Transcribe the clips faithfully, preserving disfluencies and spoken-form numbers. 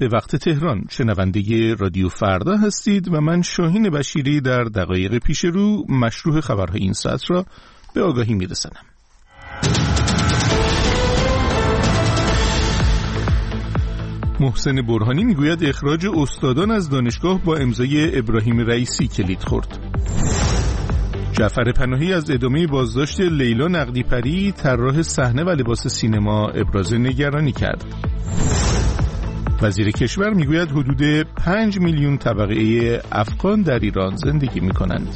به وقت تهران. شنونده رادیو فردا هستید و من شاهین بشیری در دقایق پیش رو مشروع خبرهای این ساعت را به آگاهی میرسانم. محسن برهانی میگوید اخراج استادان از دانشگاه با امضای ابراهیم رئیسی کلید خورد. جعفر پناهی از ادامه بازداشت لیلا نقدیپری طراح صحنه و لباس سینما ابراز نگرانی کرد. وزیر کشور میگوید حدود پنج میلیون طبقه افغان در ایران زندگی میکنند.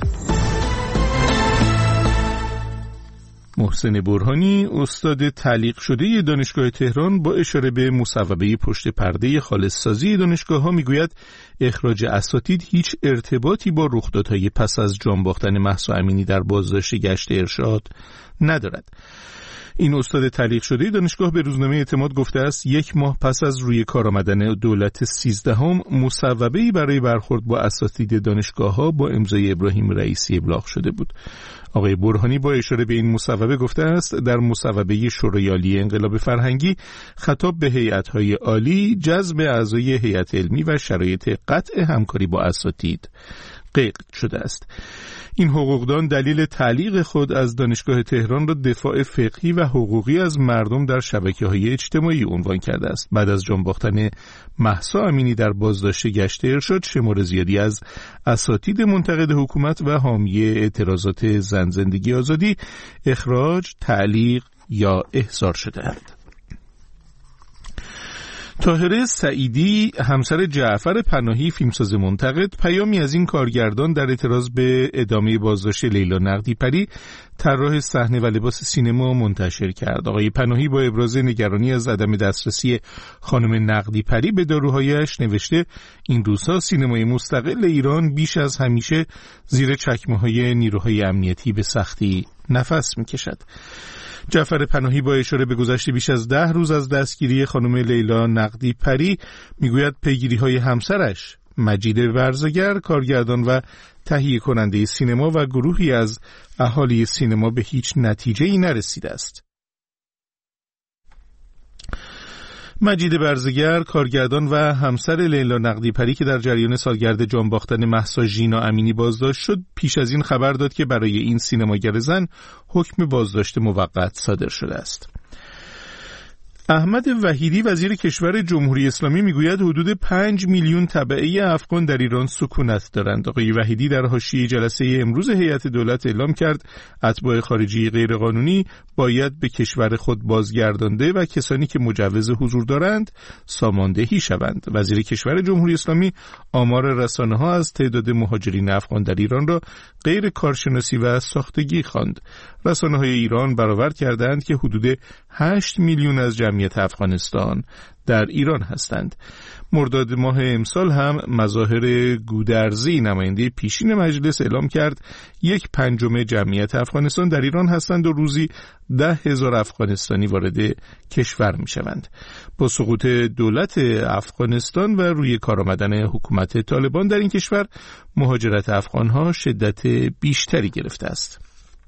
محسن برهانی استاد تعلیق شده دانشگاه تهران با اشاره به مصوبه پشت پرده خالص‌سازی دانشگاه‌ها میگوید اخراج اساتید هیچ ارتباطی با رخدادهای پس از جان باختن مهسا امینی در بازداشت گشت ارشاد ندارد. این استاد تعلیق شده دانشگاه به روزنامه اعتماد گفته است یک ماه پس از روی کار آمدن دولت سیزدهم مصوبه‌ای برای برخورد با اساتید دانشگاه‌ها با امضای ابراهیم رئیسی ابلاغ شده بود. آقای برهانی با اشاره به این مصوبه گفته است در مصوبه شورای عالی انقلاب فرهنگی خطاب به هیئت‌های عالی جذب اعضای هیئت علمی و شرایط قطع همکاری با اساتید قید شده است. این حقوقدان دلیل تعلیق خود از دانشگاه تهران را دفاع فقهی و حقوقی از مردم در شبکه‌های اجتماعی عنوان کرده است. بعد از جان باختن مهسا امینی در بازداشت گشت ارشاد شمار زیادی از اساتید منتقد حکومت و حامی اعتراضات زن زندگی آزادی اخراج، تعلیق یا احضار شده‌اند. طاهره سعیدی همسر جعفر پناهی فیلمساز منتقد پیامی از این کارگردان در اعتراض به ادامه بازداشت لیلا نقدیپری طراح صحنه و لباس سینما منتشر کرد. آقای پناهی با ابراز نگرانی از عدم دسترسی خانم نقدیپری به داروهایش نوشته این روزها سینمای مستقل ایران بیش از همیشه زیر چکمه‌های نیروهای امنیتی به سختی نفس می‌کشد. جعفر پناهی با اشاره به گذشته بیش از ده روز از دستگیری خانم لیلا نقدیپری میگوید پیگیری‌های همسرش مجید ورزگر کارگردان و تهیه کننده سینما و گروهی از اهالی سینما به هیچ نتیجه‌ای نرسیده است. مجید برزگر کارگردان و همسر لیلا نقدیپری که در جریان سالگرد جان باختن مهسا ژینا امینی بازداشت شد پیش از این خبر داد که برای این سینماگر زن حکم بازداشت موقت صادر شده است. احمد وحیدی وزیر کشور جمهوری اسلامی میگوید حدود پنج میلیون تبعه افغان در ایران سکونت دارند. آقای وحیدی در حاشیه جلسه امروز هیئت دولت اعلام کرد اتباع خارجی غیرقانونی باید به کشور خود بازگردانده و کسانی که مجوز حضور دارند ساماندهی شوند. وزیر کشور جمهوری اسلامی آمار رسانه‌ها از تعداد مهاجرین افغان در ایران را غیر کارشناسی و ساختگی خواند. رسانه‌های ایران برآورد کردند که حدود هشت میلیون از جمعیت افغانستان در ایران هستند. مرداد ماه امسال هم مظاهر گودرزی نماینده پیشین مجلس اعلام کرد یک پنجم جمعیت افغانستان در ایران هستند و روزی ده هزار افغانستانی وارد کشور می شوند. با سقوط دولت افغانستان و روی کار آمدن حکومت طالبان در این کشور مهاجرت افغانها شدت بیشتری گرفته است.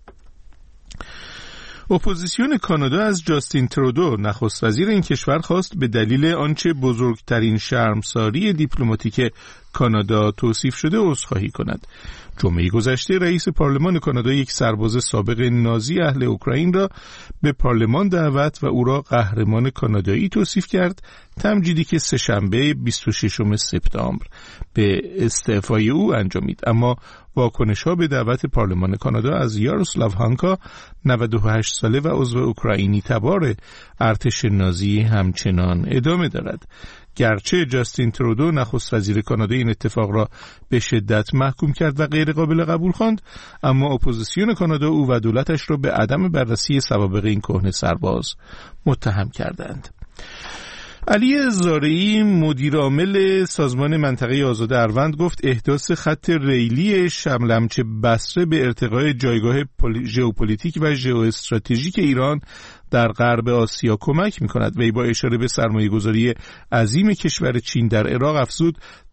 اپوزیسیون کانادا از جاستین ترودو نخست وزیر این کشور خواست به دلیل آنچه بزرگترین شرمساری دیپلماتیک کانادا توصیف شده عذرخواهی کند. جمعه گذشته رئیس پارلمان کانادا یک سرباز سابق نازی اهل اوکراین را به پارلمان دعوت و او را قهرمان کانادایی توصیف کرد، تمجیدی که سه‌شنبه بیست و ششم سپتامبر به استعفای او انجامید. اما واکنش‌ها به دعوت پارلمان کانادا از یاروسلاو هانکا نود و هشت ساله و عضو اوکراینی تبار ارتش نازی همچنان ادامه دارد. گرچه جاستین ترودو نخست وزیر کانادا این اتفاق را به شدت محکوم کرد و غیر قابل قبول خواند، اما اپوزیسیون کانادا او و دولتش را به عدم بررسی سوابق این کهنه سرباز متهم کردند. علی زارعی مدیر عامل سازمان منطقه آزاد اروند گفت احداث خط ریلی شملمچه بصره به ارتقای جایگاه ژئوپلیتیک و ژئواستراتژیک ایران در غرب آسیا کمک می‌کند. وی با اشاره به سرمایه‌گذاری عظیم کشور چین در عراق افزود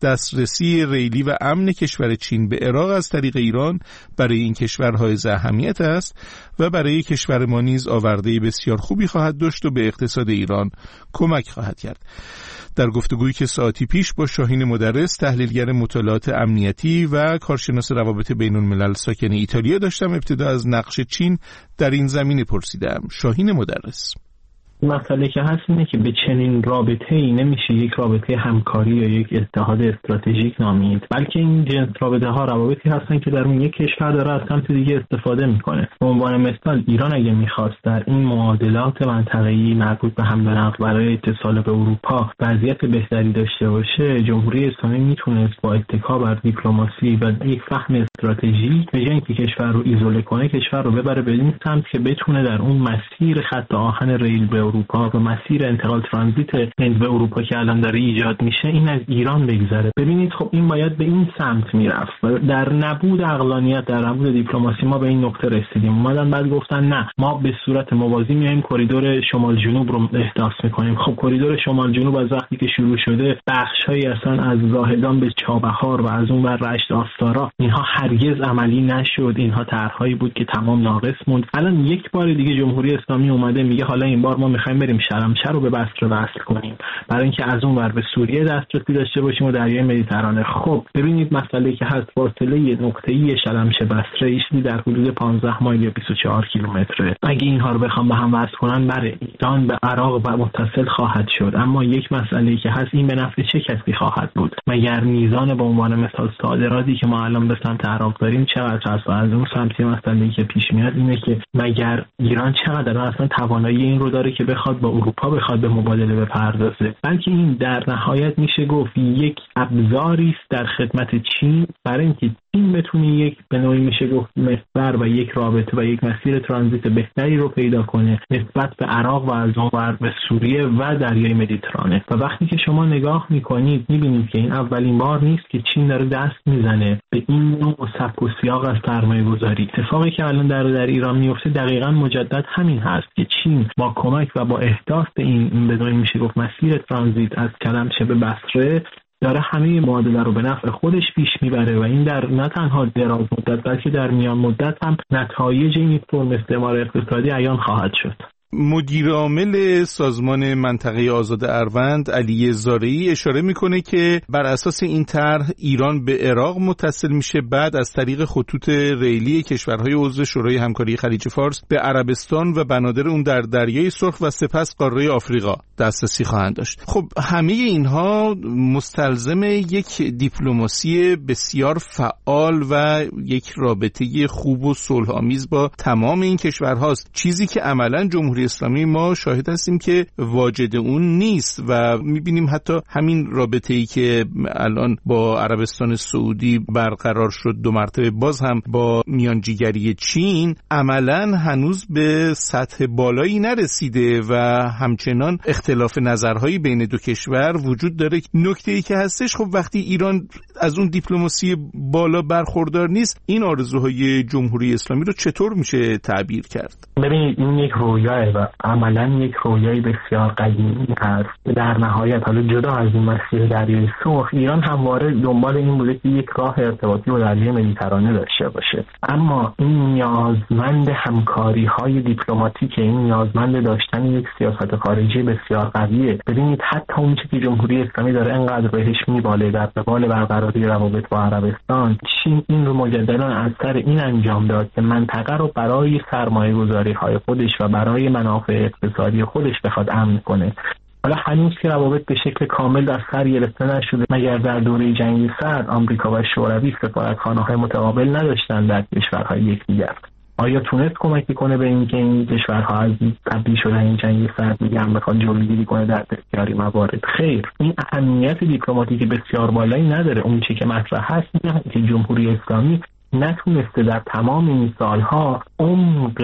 دسترسی ریلی و امن کشور چین به عراق از طریق ایران برای این کشور حائز اهمیت است و برای کشور ما نیز آورده بسیار خوبی خواهد داشت و به اقتصاد ایران کمک خواهد کرد. در گفتگویی که ساعتی پیش با شاهین مدرس، تحلیلگر مطالعات امنیتی و کارشناس روابط بین الملل ساکن ایتالیا داشتم، ابتدا از نقش چین در این زمینه پرسیدم. شاهین مدرس: مسئله که هست اینه که به چنین رابطه‌ای نمیشه یک رابطه همکاری یا یک اتحاد استراتژیک نامید، بلکه این جنس رابطه ها روابطی هستن که در اون یک کشور داره از سمت دیگه استفاده میکنه. به عنوان مثال ایران اگه میخواست در این معادلات منطقه‌ای مربوط به حمل و نقل برای اتصال به اروپا وضعیت بهتری داشته باشه، جمهوری اسلامی میتونست با اتکا بر دیپلماسی و یک فهم استراتژیک به جای اینکه کشور رو ایزوله کنه، کشور رو ببره به این سمت که بتونه در اون مسیر خط آهن ریل به اروپا و مسیر انتقال ترانزیت هند به اروپا که الان داره ایجاد میشه این از ایران بگذره. ببینید خب این باید به این سمت میرفت و در نبود عقلانیت، در نبود دیپلماسی ما به این نقطه رسیدیم. اومدن بعد گفتن نه ما به صورت موازی میایم کریدور شمال جنوب رو احداث میکنیم. خب کریدور شمال جنوب از وقتی که شروع شده بخشایی اصلا از زاهدان به چابهار و از اون ور رشت آستارا اینها هرگز عملی نشد. اینها طرحهایی بود که تمام ناقص موند. الان یک بار دیگه جمهوری اسلامی اومده میگه حالا این بار ما میخوایم بریم شلمچه رو به بصره وصل کنیم برای اینکه از اون ور به سوریه دسترسی داشته باشیم و دریای مدیترانه. خب ببینید مسئله که هست فاصله نقطه‌ای شلمچه بصره ایشی در حدود پانزده مایل یا بیست و چهار کیلومتره. اگه اینها رو بخوام به هم وصل کنن برای ایران به عراق و متصل خواهد شد. اما یک مسئله که هست این به نفع چه کسی خواهد بود؟ مگر میزان به عنوان مثال صادراتی که ما الان به سمت عراق داریم چقدر هست؟ از اون سمتی مسئله که پیش میاد اینه که مگر ایران چقدر اصلا توانایی این رو داره که بخواد با اروپا بخواد به مبادله بپردازه؟ بلکه این در نهایت میشه گفت یک ابزاری است در خدمت چین برای اینکه چین بتونه یک به نوعی میشه گفت محور و یک رابطه و یک مسیر ترانزیت بهتری رو پیدا کنه نسبت به عراق و از اون ور به سوریه و دریای مدیترانه. و وقتی که شما نگاه میکنید میبینید که این اولین بار نیست که چین داره دست میزنه به این نوع سبک و سیاق از سرمایه گذاری. اتفاقی که الان در در ایران میفته دقیقاً مجدد همین هست که چین با کمک و با احداث این به نوعی میشه گفت مسیر ترانزیت از کلمچه به بصره داره همه معادله رو به نفع خودش پیش میبره و این در نه تنها دراز مدت بلکه در میان مدت هم نتایج این فرم استعمار اقتصادی عیان خواهد شد. مدیر عامل سازمان منطقه آزاد اروند علی زارعی اشاره میکنه که بر اساس این طرح ایران به عراق متصل میشه، بعد از طریق خطوط ریلی کشورهای عضو شورای همکاری خلیج فارس به عربستان و بنادر اون در دریای سرخ و سپس قاره آفریقا دسترسی خواهند داشت. خب همه اینها مستلزم یک دیپلماسی بسیار فعال و یک رابطه خوب و صلح‌آمیز با تمام این کشورهاست، چیزی که عملاً جمهوری اسلامی ما شاهد هستیم که واجد اون نیست و میبینیم حتی همین رابطه‌ای که الان با عربستان سعودی برقرار شد دو مرتبه باز هم با میانجیگری چین عملاً هنوز به سطح بالایی نرسیده و همچنان اختلاف نظرهایی بین دو کشور وجود داره. نکته‌ای که هستش خب وقتی ایران از اون دیپلماسی بالا برخوردار نیست این آرزوهای جمهوری اسلامی رو چطور میشه تعبیر کرد؟ ببینید این یک رویاه و عملاً یک رویای بسیار قدیمی هست. در نهایت حالا جدا از این مسیر دریای سرخ ایران همواره دنبال این بوده که یک راه ارتباطی با دریای مدیترانه داشته باشه، اما این نیازمند همکاری‌های دیپلماتیک، این نیازمند داشتن یک سیاست خارجی بسیار قویه. ببینید حتی اون چیزی که جمهوری اسلامی داره انقدر بهش میباله در قبال برقراری روابط با عربستان، چین این رو مجددا از سر این انجام داد که منطقه رو برای سرمایه‌گذاری‌های خودش و برای منافع اقتصادی خودش بخواد امن کنه. حالا هنوز که روابط به شکل کامل در سر گرفته نشده، مگر در دوره جنگ سرد آمریکا و شوروی سفارتخانه‌های متقابل نداشتن در کشورهای یکدیگر. آیا تونست کمکی کنه به اینکه این کشورها از تبدیل شدن این جنگ سرد دیگه هم بخواد جلوگیری کنه در بسیاری موارد؟ خیر، این اهمیت دیپلماتیک بسیار بالایی نداره. اون چیزی که مطرح هست اینه که جمهوری اسلامی نتونسته در تمام این سالها عمق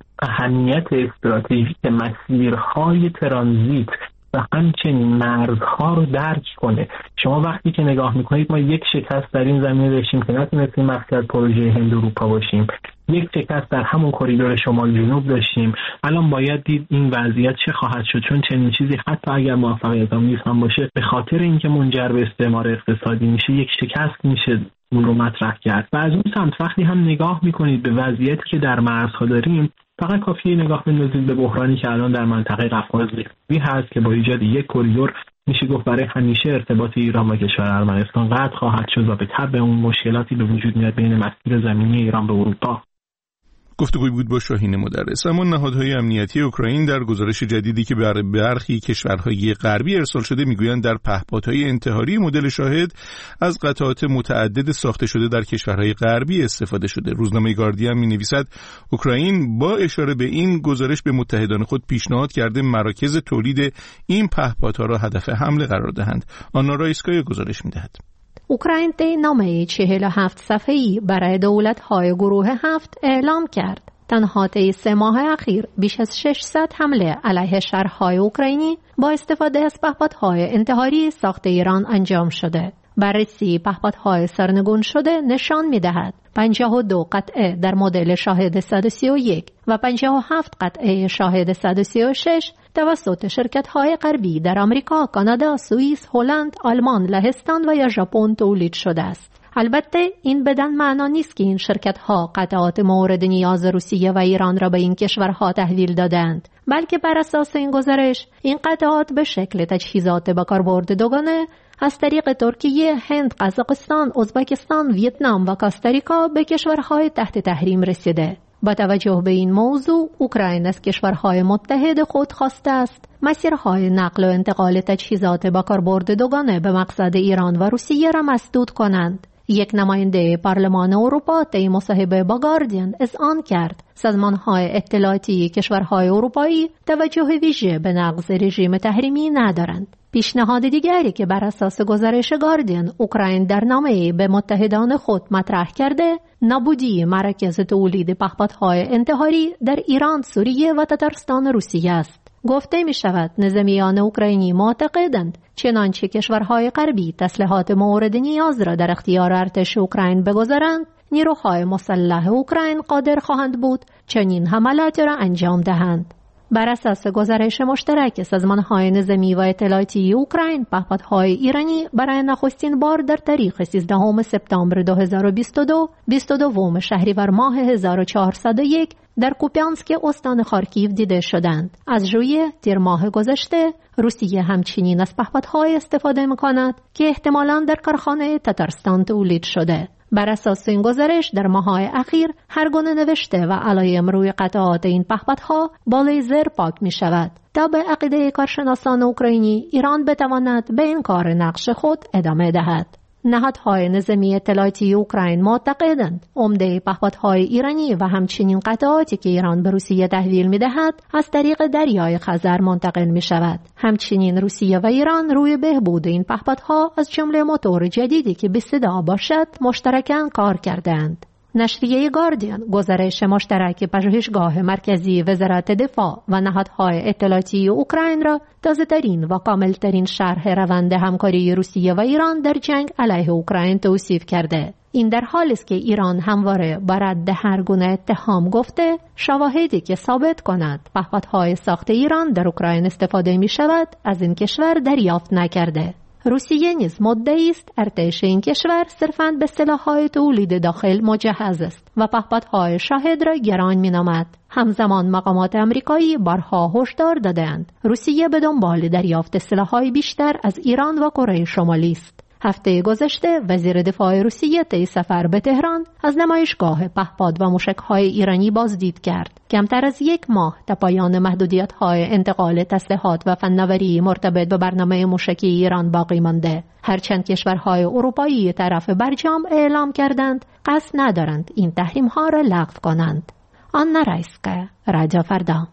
اهمیت استراتژیک مسیرهای ترانزیت و همچنین مرزها رو درک کنه. شما وقتی که نگاه میکنید ما یک شکست در این زمینه داشتیم که نتونستیم مقصد پروژه هند اروپا باشیم، یک شکست در همون کریدور شمال جنوب داشتیم. الان باید دید این وضعیت چه خواهد شد، چون چنین چیزی حتی اگر موفقیت آمیز هم باشه به خاطر اینکه منجر به استعمار اقتصادی میشه یک شکست میشه اون رو مطرح کرد. و از اون سمت وقتی هم نگاه میکنید به وضعیتی که در مرزها داریم، فقط کافیه نگاه بندازید به بحرانی که الان در منطقه قفقاز هست که با ایجاد یک کریدور میشه گفت برای همیشه ارتباط ایران با کشور ارمنستان قطع خواهد شد و به تبع اون مشکلاتی به وجود میاد بین مسیر زمینی ایران به اروپا. گفتگوی بود با شاهین مدرس. اما نهادهای امنیتی اوکراین در گزارش جدیدی که بر برخی کشورهای غربی ارسال شده میگویند در پهپادهای انتحاری مدل شاهد از قطعات متعدد ساخته شده در کشورهای غربی استفاده شده. روزنامه گاردین می‌نویسد اوکراین با اشاره به این گزارش به متحدان خود پیشنهاد کرده مراکز تولید این پهپادها را هدف حمله قرار دهند. آنا رایسکایا گزارش می‌دهد. اوکراین طی نامه چهل و هفت صفحه‌ای برای دولت‌های گروه هفت اعلام کرد تنها طی سه ماه اخیر بیش از ششصد حمله علیه شهرهای اوکراینی با استفاده از پهپادهای انتحاری ساخت ایران انجام شده. بررسی پهپادهای سرنگون شده نشان می‌دهد پنجاه و دو قطعه در مدل شاهد صد و سی و یک و پنجاه و هفت قطعه شاهد صد و سی و شش توسط شرکت‌های غربی در آمریکا، کانادا، سوئیس، هلند، آلمان، لهستان و یا ژاپن تولید شده است. البته این بدان معنا نیست که این شرکت‌ها قطعات مورد نیاز روسیه و ایران را به این کشورها تحویل دادند، بلکه بر اساس این گزارش این قطعات به شکل تجهیزات با کاربرد دوگانه از طریق ترکیه، هند، قزاقستان، ازبکستان، ویتنام و کاستاریکا به کشورهای تحت تحریم رسیده. با توجه به این موضوع، اوکراین از کشورهای متحد خود خواسته است مسیرهای نقل و انتقال تجهیزات با کاربرد دوگانه به مقصد ایران و روسیه را مسدود کنند. یک نماینده پارلمان اروپا طی مصاحبه با گاردین اذعان کرد سازمان‌های اطلاعاتی کشورهای اروپایی توجه ویژه به نقض رژیم تحریمی ندارند. پیشنهاد دیگری که بر اساس گزارش گاردین اوکراین در نامه‌ای به متحدان خود مطرح کرده، نابودی مراکز تولید پهپادهای انتحاری در ایران، سوریه و تتارستان روسیه است. گفته می شود نظامیان اوکراینی معتقدند چنانچه کشورهای غربی تسلیحات مورد نیاز را در اختیار ارتش اوکراین بگذارند، نیروهای مسلح اوکراین قادر خواهند بود چنین حملات را انجام دهند. بر اساس گزارش مشترک سازمان‌های نظامی و اطلاعاتی اوکراین، پهپادهای ایرانی برای نخستین بار در تاریخ سیزدهم سپتامبر دو هزار و بیست و دو، بیست و دو شهریور ماه هزار و چهارصد و یک در کوپیانسک استان خارکیو دیده شدند. از ژوئیه تیر ماه گذشته روسیه همچنین از پهپادهای استفاده می‌کند که احتمالاً در کارخانه تتارستان تولید شده. بر اساس این گزارش در ماه‌های اخیر هر گونه نوشته و علایم روی قطعات این پهپادها با لیزر پاک می شود تا به عقیده کارشناسان اوکراینی ایران بتواند به این کار نقش خود ادامه دهد. نهادهای نظامی اطلاعاتی اوکراین معتقدند عمده پهپادهای ایرانی و همچنین قطعاتی که ایران به روسیه تحویل می‌دهد از طریق دریای خزر منتقل می‌شود. همچنین روسیه و ایران روی بهبود این پهپادها از جمله موتور جدیدی که به صدا باشد مشترکاً کار کردند. نشریه گاردین گزارش مشترک پژوهشگاه مرکزی وزارت دفاع و نهادهای اطلاعاتی اوکراین را تازه‌ترین و کاملترین شرح روند همکاری روسیه و ایران در جنگ علیه اوکراین توصیف کرده. این در حالی است که ایران همواره بر رد هر گونه اتهام گفته شواهدی که ثابت کند پهپادهای ساخت ایران در اوکراین استفاده می شود از این کشور دریافت نکرده. روسیه نیز مدعی است ارتش این کشور صرفاً به سلاح‌های تولید داخل مجهز است و پهپادهای شاهد را گران می‌نامد. همزمان مقامات آمریکایی بارها هشدار دادند روسیه به دنبال دریافت سلاح‌های بیشتر از ایران و کره شمالی است. هفته گذشته وزیر دفاع روسیه طی سفر به تهران از نمایشگاه پهپاد و موشک‌های ایرانی بازدید کرد. کمتر از یک ماه تا پایان محدودیت‌های انتقال تسلیحات و فناوری مرتبط با برنامه موشکی ایران باقی مانده. هرچند کشورهای اروپایی طرف برجام اعلام کردند قصد ندارند این تحریم‌ها را لغو کنند. آنا رایسکایا، رادیو فردا.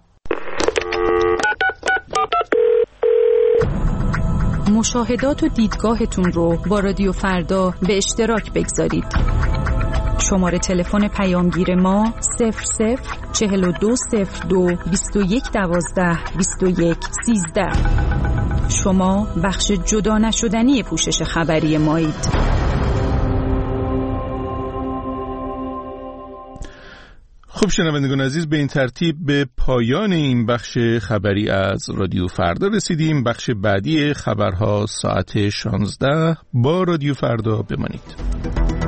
مشاهدات و دیدگاهتون رو با رادیو فردا به اشتراک بگذارید. شماره تلفن پیامگیر ما صفر صفر چهل و دو صفر دو بیست و یک دوازده بیست و یک سیزده. شما بخش جدا نشدنی پوشش خبری مایید. خب شنوندگان عزیز، به این ترتیب به پایان این بخش خبری از رادیو فردا رسیدیم. بخش بعدی خبرها ساعت شانزده. با رادیو فردا بمانید.